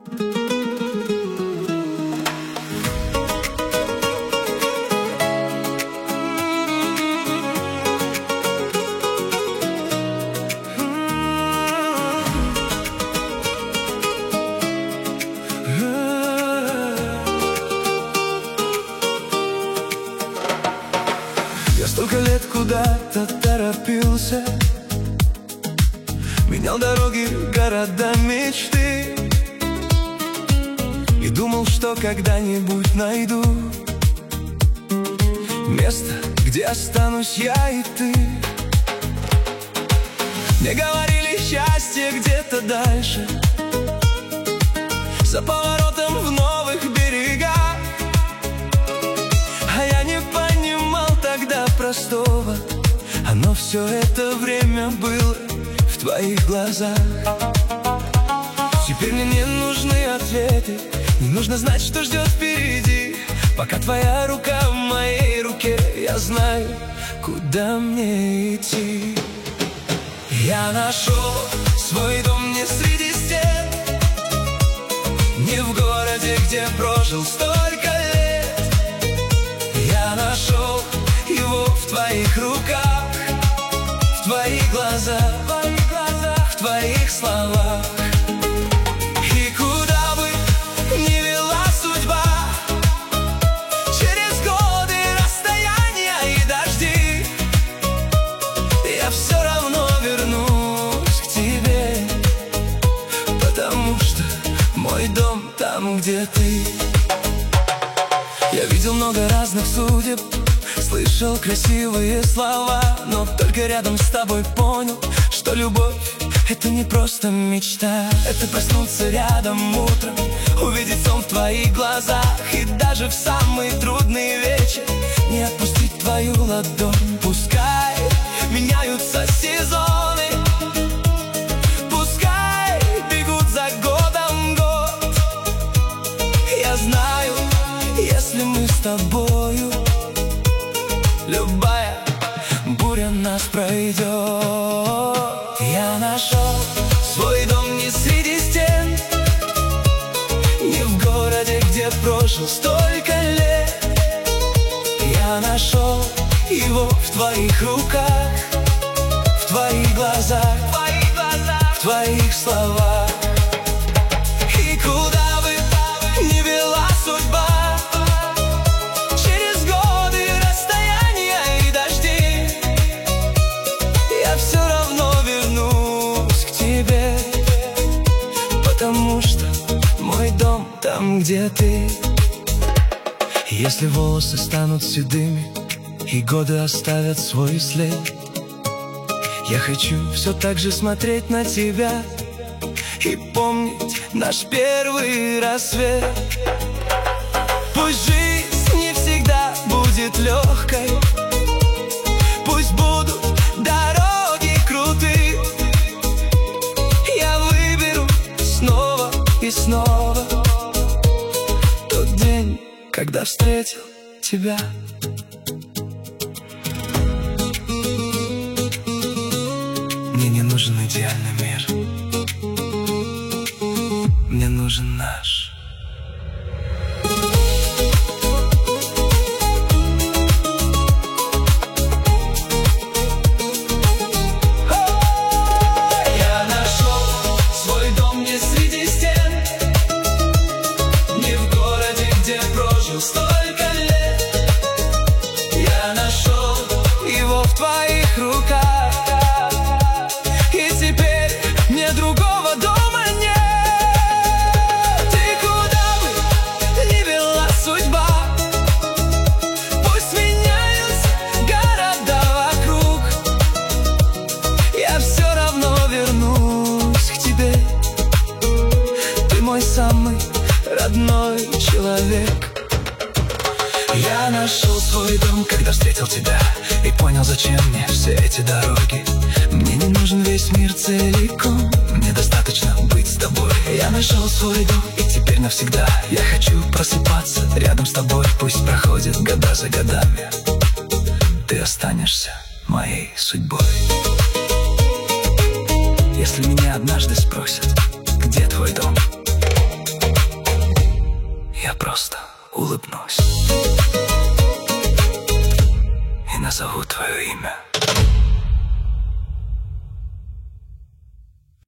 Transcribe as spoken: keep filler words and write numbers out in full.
Я столько лет куда-то торопился, менял дороги, города, мечты, и думал, что когда-нибудь найду место, где останусь я и ты. Мне говорили, счастье где-то дальше, за поворотом в новых берегах. А я не понимал тогда простого, оно все это время было в твоих глазах. Теперь мне не нужны ответы, не нужно знать, что ждет впереди. Пока твоя рука в моей руке, я знаю, куда мне идти. Я нашел свой дом не среди стен, не в городе, где прожил столько лет. Я нашел его в твоих руках, в твоих глазах, в твоих словах. И куда бы ни вела судьба, через годы, расстояния и дожди, я все равно вернусь к тебе, потому что мой дом там, где ты. Я видел много разных судеб, слышал красивые слова, но только рядом с тобой понял, что любовь — это не просто мечта. Это проснуться рядом утром, увидеть сон в твоих глазах, и даже в самый трудный вечер не отпустить твою ладонь. Пускай меняются сезоны, пускай бегут за годом год, я знаю, если мы с тобою, любая буря нас пройдет. Я нашел свой дом не среди стен, не в городе, где прожил столько лет. Я нашел его в твоих руках, в твоих глазах, в твоих словах. И куда бы ни вела судьба, через годы, расстояния и дожди, я все равно вернусь к тебе, потому что мой дом там, где ты. Если волосы станут седыми и годы оставят свой след, я хочу все так же смотреть на тебя и помнить наш первый рассвет. Пусть жизнь не всегда будет легкой, пусть будут дороги крутые, я выберу снова и снова тот день, когда встретил тебя. Мне не нужен идеальный мир, мне нужен наш. Столько лет я нашел его в твоих руках, и теперь мне другого дома нет. И куда бы ни вела судьба, пусть меняются города вокруг, я все равно вернусь к тебе. Ты мой самый родной человек. Я нашел свой дом, когда встретил тебя, и понял, зачем мне все эти дороги. Мне не нужен весь мир целиком, мне достаточно быть с тобой. Я нашел свой дом, и теперь навсегда я хочу просыпаться рядом с тобой. Пусть проходят года за годами, ты останешься моей судьбой. Если меня однажды спросят, где твой дом, Я просто улыбнусь и назову твое имя.